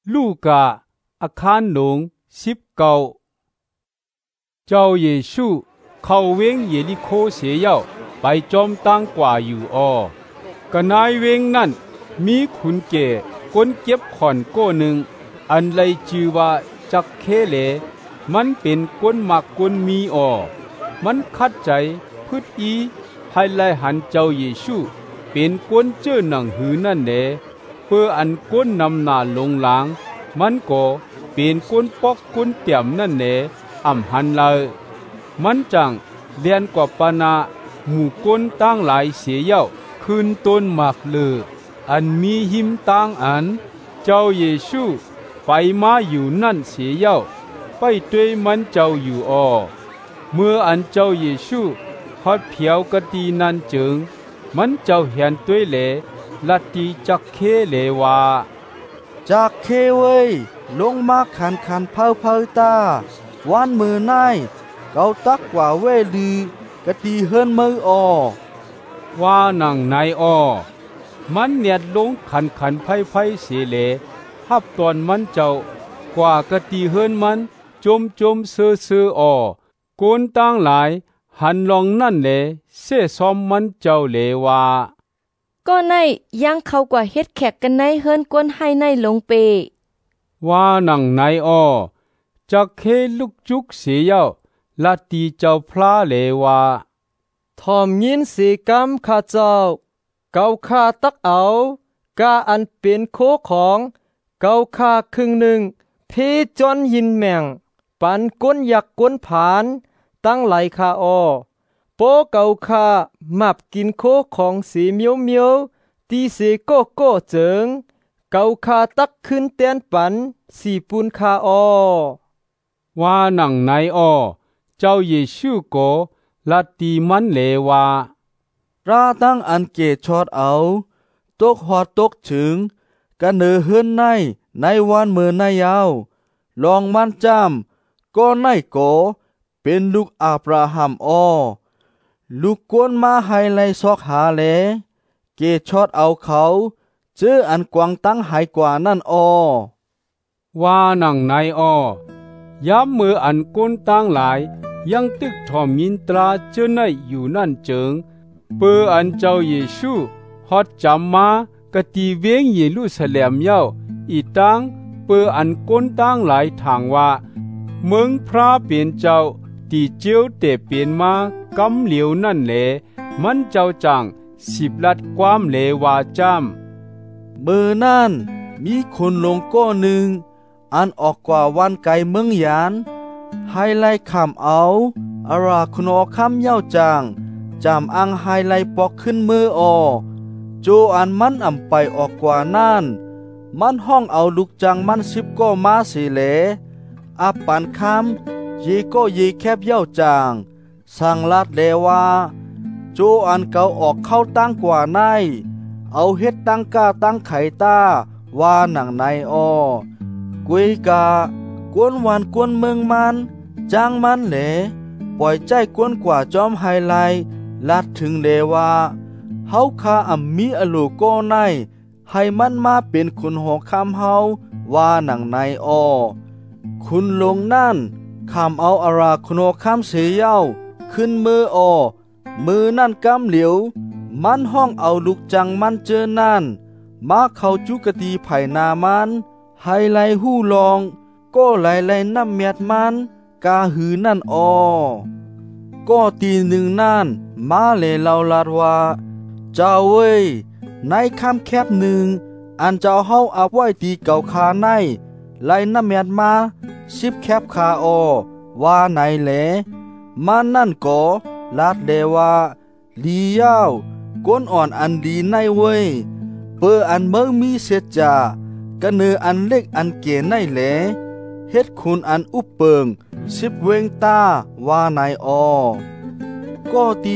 ลูกาอาคารหลง19เจ้าเยซูเข้าเวงเยริโคเสียเย้าไปจอมตั้งกว่าอยู่ก็นายเวงนั่นมีขุนแก่คนเก็บขอนก้หนึ่งอันไรชื่อว่าจักเคเลมันเป็นคนมักคนมีมันคัดใจพึดอีให้ไล่หันเจ้าเยซูเป็นคนเจ้าหนังหือนั่นแหละเพื่ออันคนนำหน้าลงหลังมันก็เป็นคนปอกคนเตี่ยมนั่นแหละหันเลยมันจังเลียนกว่าปานาหมู่คนตั้งหลายเสียเย้าขึ้นต้นหมากเลออันมีหิมตั้งอันเจ้าเยซูไปมาอยู่นั่นเสียเย้าไปด้วยมันเจ้าอยู่เมื่ออันเจ้าเยซูฮอดเพียวกะตีนั้นจึงมันเจ้าเห็นด้วยแลลัดตีจักเคเลว่าจักเคเว้ยลงมาขันเผาตาวันมือนายเกาตักกว่าเวลือกะตีเฮินมือว่านังนายมันเนียดลงขันไพ่เสียเลฮับตอนมันเจ้ากว่ากะตีเฮินมันจมเสือโกนตั้งหลายหันลองนั่นแหละเสซ้อมมันเจ้าเลว่าก็ในยังเขากว่าเฮ็ดแขกกันในเฮินกวนให้ในลงเปว่านังนายจักเคลุกจุกเสียเย้าลาตีเจ้าพลาเลว่าทอมยินสีกรรมข้าเจ้าเกาข้าตักเอากาอันเป็นโคของเกาข้าครึ่งหนึ่งเพจอนยินแม่งปันก้นอยากก้นผานตั้งไหลข้าโปเกาข้ามับกินโคของสีเมียวตีเสโกเจิงเกาข้าตักขึ้นเตียนปันสีปูนข้าว่านังนายเจ้าเยซูโกลาตีมันเลว่าราตั้งอันเกชอดเอาตกหอดตกถึงกันเนอเฮินในวันมือนายาวลองมันจำก็ในโกเป็นลูกอับราฮัมลูกกวนมาให้ไลซอกหาแลเกชอดเอาเขาเจออันกวางตั้งหายกว่านั่นว่านังนายย้ำมืออันก้นตั้งหลายยังตึกทอมยินตราเจ้าในอยู่นั่นเจิงเปืออันเจ้าเยซูฮอดจำมากะตีเวงเยรูซาเล็มเย้าอีตังเปืออันก้นตั้งหลายทางว่าเมืองพระเปลี่ยนเจ้าตีเจียวเตเปลี่ยนมากำเหลียวนั่นแหละมันเจ้าจัง10 ลัดความเลวาจำมือนั่นมีคนลงก้อหนึ่งอันออกกว่าวันไกลเมืองยานให้ไล่ขำเอาอาราคุณคำเย้าจางจำอังไฮไลปอกขึ้นมือโจอันมันไปออกกว่านั่นมันห้องเอาลูกจังมัน10ก็มาสิเลอาปันคำเยก็เยแคบเย้าจางสั่งลาดเลว่าโจอันเก่าออกเข้าตั้งกว่าในเอาเฮ็ดตั้งก้าตั้งไข่ตาว่าหนังในกุยกากวนวันกวนเมืองมันจางมันเหลปล่อยใจกวนกว่าจอมไฮไลลาดถึงเลว่าเฮาคามีอโลโกในให้มันมาเป็นคุณหอกคำเฮาว่าหนังในคุณลงนั่นคำเอาอาราคุณหอกคำเสียเย้าขึ้นมือมือนั่นกำเหลียวมันห้องเอาลูกจังมันเจอนั่นมาเข้าจุกตีไผ่นามันไฮไลหู้ลองก็ไลน้ำเมียดมันกาหือนั่นก็ตีหนึ่งนั่นมาเลเล่าลาดว่าเจ้าเว้ยในคำแคบหนึ่งอันเจ้าเฮาเอาไว้ตีเก่าคาในไลน้ำเมียดมา10 แคบคาว่าไหนแหลมันนั่นก็ลาดเดว่าลียาวก้นอ่อนอันดีในเว้ยเปออันเมืองมีเสจากะเนืออันเล็กอันเก๋ในแหลเฮ็ดคุณอันอุปเปิง10 เวงตาว่าไหนก็ตี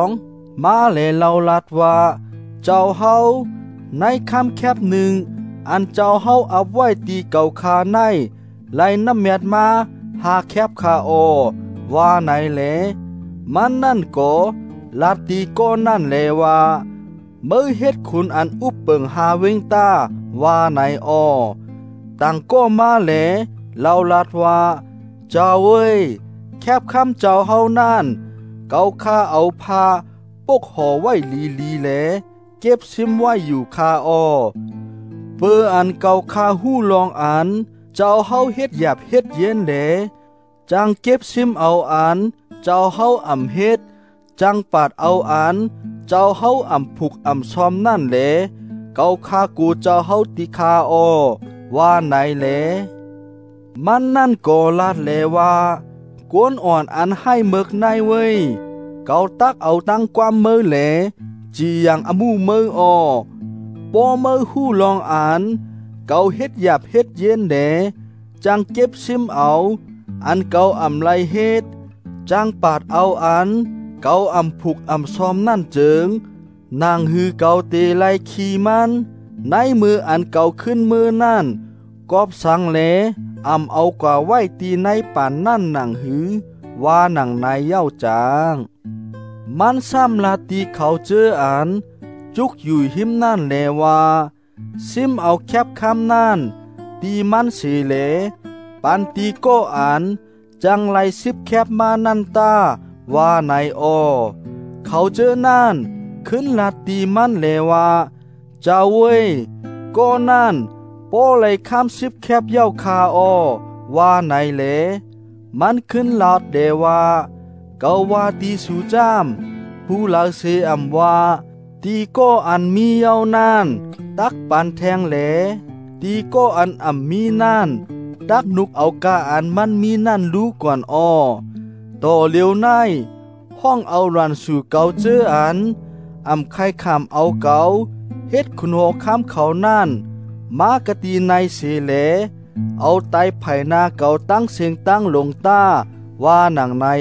2มาเลเล่าลัดว่าเจ้าเฮาในคำแคบหนึ่งอันเจ้าเฮาเอาไว้ตีเก่าคาในไล่น้ำเมียดมา5 แคบคาว่าไหนแหลมันนั่นก็ลาตีก็นั่นแลว่าเมื่อเฮ็ดคุณอันอุปเปิง5 เวงตาว่าไหนต่างก็มาแหลเล่าลาดว่าเจ้าเอ้ยแคบคำเจ้าเฮานั่นเกาข้าเอาผ้าปกห่อไว้ลีแหลเก็บซิมไว้อยู่คาอ้อเปื้ออันเกาข้าหู้ลองอันเจ้าเฮาเฮ็ดหยาบเฮ็ดเย็นแหลจังเก็บซิมเอาอันเจ้าเฮาอ่ำเฮ็ดจังปาดเอาอันเจ้าเฮาอ่ำผูกอ่ำซ้อมนั่นแหลเกาข้ากูเจ้าเฮาติคาอ้อว่าไหนแหลมันนั่นก็ลาดแลว่ากวนอ่อนอันให้เมิกในเว้ยเกาตักเอาตั้งความมือแหลจีอย่างอมูมืออปอมือหู้ลองอ่านเกาเฮ็ดหยาบเฮ็ดเย็นแหลจังเก็บซิมเอาอันเกาอ่ำไลเฮ็ดจังปาดเอาอันเกาอ่ำผูกอ่ำซ้อมนั่นเจิงนางฮือเกาเตไลขี่มันในมืออันเกาขึ้นมือนั่นกอบสังแหลอ่ำเอากว่าไว้ตีในป่านนั่นหนังหือว่าหนังในเย้าจางมันซ้ำลาตีเขาเจออันจุกอยู่หิมนั่นแลว่าซิมเอาแคบคำนั่นตีมันเสเลปันตีก็อ่านจังไลสิบแคบมานันตาว่าในอเขาเจอนั่นขึ้นลาตีมันแลว่าเจ้าเว้ยก็นั่นโป้ไหลข้ามสิบแคบเย้าคาอว่าไหนเลมันขึ้นลาดเดว่าเกาว่าตีสูจามผู้ลาเสอำว่าตีก็อันมีเย้านั่นตักปันแทงแหลตีก็อันอ่ำมีนั่นตักนุกเอากาอันมันมีนั่นรู้ก่อนต่อเลียวในห้องเอารันสู่เกาเจออันอ่ำไข่ขามเอาเกาเฮ็ดคุณโหข้ามเขานั่นมากะตีในเสเลเอาไตไผ่นาเกาตั้งเสียงตั้งลงต้าว่าหนังใน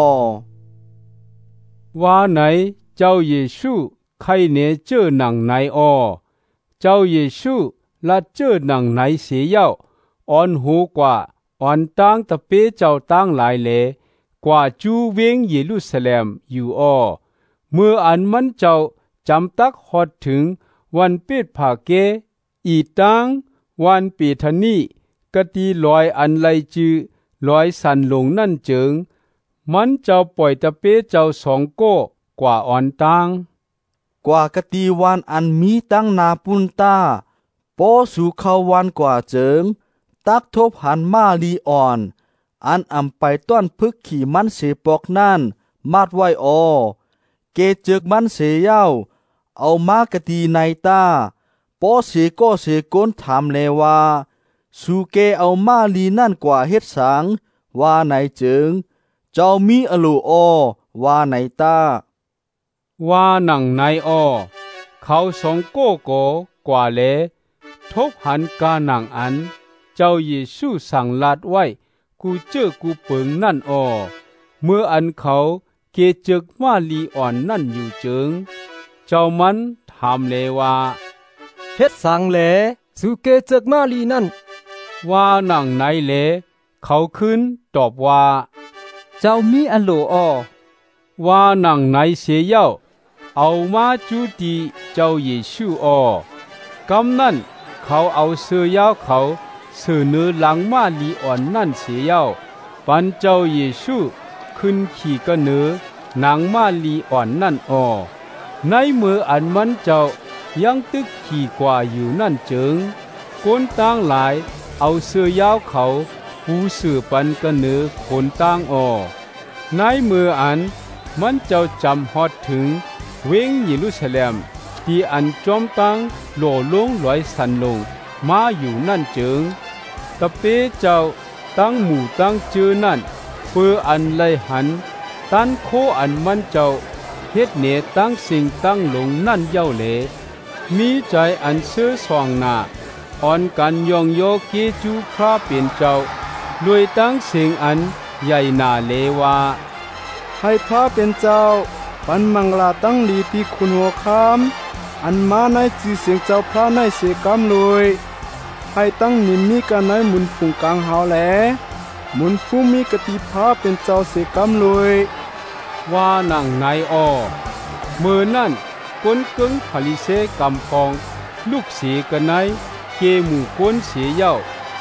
ว่าไหนเจ้าเยซูใครเนเจอหนังในเจ้าเยซูละเจอหนังในเสียเย้าอ่อนหูกว่าอ่อนตั้งตะเปเจ้าตั้งหลายเลกว่าจูเวงเยรูซาเล็มอยู่เมื่ออันมันเจ้าจำตักฮอดถึงวันเป็ดผาเกอีตังวันปีทนีกะตีลอยอันไลจือลอยสันลงนั่นเจิงมันเจ้าปล่อยตะเปเจ้าสองโก้กว่าอ่อนตังกว่ากะตีวันอันมีตั้งนาปุนตาปอสู่เขาวันกว่าเจิงตักทบหันมาลีอ่อนอันอ่ำไปต้อนพึกขี่มันเสปอกนั่นมาดไว้เกเจึกมันเสเย้าเอามากะตีในตาปอเสก็เสก้นถามเลว่าสูเกเอามาลีนั่นกว่าเฮ็ดสังว่าไหนเจิงเจ้ามีอโลว่าไหนตาว่าหนังในเขาสองโก้โกกว่าเลทบหันกาหนังอันเจ้าเยซูสั่งลาดไว้กูเจอกูเปิงนั่นเมื่ออันเขาเกจึกมาลีอ่อนนั่นอยู่เจิงเจ้ามันถามเลว่าเฮ็ดสังแหลสุเกจึกมาลีนั่นว่าหนังไหนเลเขาขึ้นตอบว่าเจ้ามีอโลว่าหนังไหนเสียเย้าเอามาจูตีเจ้าเยซูกำนั้นเขาเอาเสื้อยาวเขาเสื้อเนื้อหลังมาลีอ่อนนั่นเสียเย้าปันเจ้าเยซูขึ้นขี่กระเนื้อหนังมาลีอ่อนนั่นในมืออันมันเจ้ายังตึกขี่กว่าอยู่นั่นเจิงคนต่างหลายเอาเสื้อยาวเขาปูเสื้อปันกระเนื้อคนต่างในมืออันมันเจ้าจำฮอดถึงเวงเยรูซาเล็มที่อันจอมตังโหลลงลอยสันลงมาอยู่นั่นเจิงตะเปเจ้าตั้งหมู่ตั้งเจอนั่นเพื่ออันไลหันตันโคอันมันเจ้าเฮ็ดเนตั้งสิ่งตั้งลงนั่นเย้าเลมีใจอันเสื้อสองหน้าอ่อนกันยองโยเกจูพระเป็นเจ้าด้วยตั้งสิ่งอันใหญ่หนาเลว่าให้พระเป็นเจ้าปันมังลาตั้งลีที่คุณหัวคำอันมาในจีเสียงเจ้าพระในเสกำเลยให้ตั้งนิมมีกันในมุนผงกลางหาวแหลมุนผู้มีกติพระเป็นเจ้าเสกำเลยว่าหนังในเมื่อนั่นก้นกึ่งผลิเสกำกองลูกเสียกันในเกหมู่ก้นเสียเย้า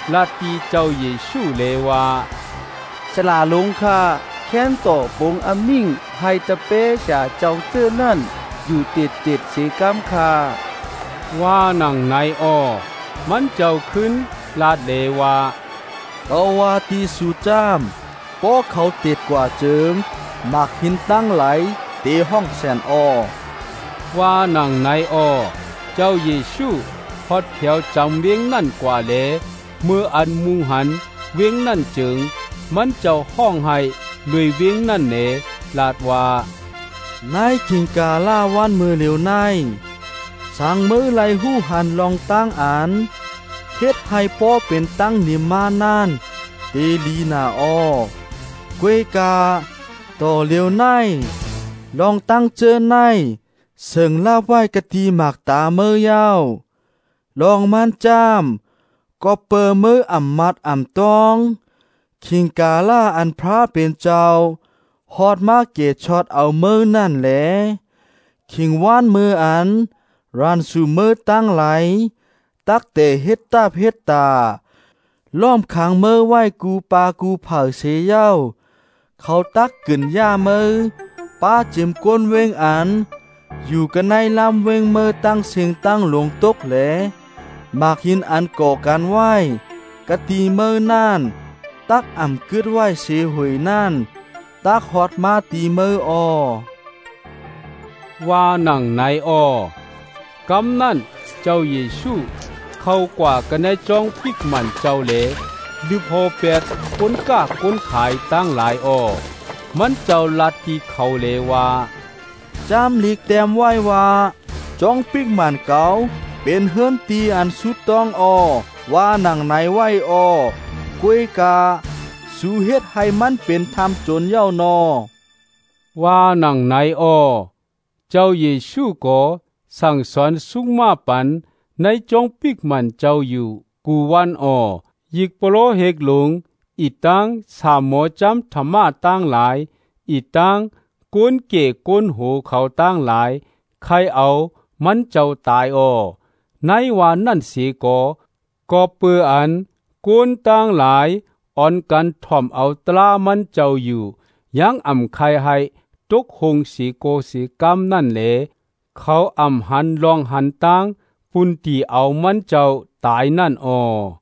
ลาตีเจ้าเยซูเลว่าสลาลงค่าแค้นต่อปงอมิ่งให้ตะเปชาเจ้าเจ้อนั่นอยู่ติดเสกำคาว่าหนังในอ้อมันเจ้าขึ้นลาดเลว่าเอาว่าตีสูจามป้อเขาติดกว่าเจิงหมักหินตั้งไหลเตห้องแสนอ้อว่าหนังในอ้อเจ้าเยซูพอดแถวจำเวียงนั่นกว่าเลเมื่ออันมุงหันเวียงนั่นจึงมันเจ้าห้องให้ลุยเวียงนั่นเนลาดว่านายคิงกาล่าวันมือเหลียวนายสั่งมือไหลหู้หันลองตั้งอ่านเฮ็ดให้ป้อเป็นตั้งนิมมานานเตลีนาอ้อกวยกาต่อเหลียวนายลองตั้งเจอนายเสิงลาไว้กะตีหมากตาเมื่อยาวลองมันจามก็เปิมืออ่ำมัดอ่ำตองคิงกาล่าอันพระเป็นเจ้าฮอดมาเกตช็อตเอามือนั่นแหละคิงว่านมืออันรันสู่มือตั้งไหลตักเตเฮ็ดตาเฮ็ดตาล้อมขังมือไว้กูปากูเผาเสียเย้าเขาตักกึ่นย่ามือป้าจิมก้นเวงอันอยู่กันในลำเวงมือตั้งเสียงตั้งหลงตกแหลมากหินอันก่อกันไว้กะตีมือนั่นตักอ่ำกึดไว้เสียหวยนั่นตักฮอดมาตีมืออ้อว่าหนังในอ้อกำนั่นเจ้าเยซูเข้ากว่ากันในจองพิกมันเจ้าเลดิพอเป็ดคนกล้าคนขายตั้งหลายอ้อมันเจ้าลัดที่เขาเลว่าจำลีกแต้มไว้ว่าจองพิกมันเก่าเป็นเฮือนตีอันสุดต้องอ้อว่าหนังในไว้อ้อกวยกาสู่เฮ็ดให้มันเป็นธรรมจนเย้านอว่าหนังในอ้อเจ้าเยซูก็สั่งสอนสุกมาปันในจงปิกมันเจ้าอยู่กูวันอ้อยิกโปโลเฮกหลงอีตังสามหมอจำธรรมะตั้งหลายอีตังก้นเก๋ก้นหูเขาตั้งหลายใครเอามันเจ้าตายอ้อในวันนั่นเสียก็เปื้ออันก้นตั้งหลายอ่อนกันถ่อมเอาตรามันเจ้าอยู่ยังอ่ำใครให้ตกหงสีโกสีกำนั่นแหละเขาอ่ำหันลองหันตั้งปุ่นตีเอามันเจ้าตายนั่นอ้อ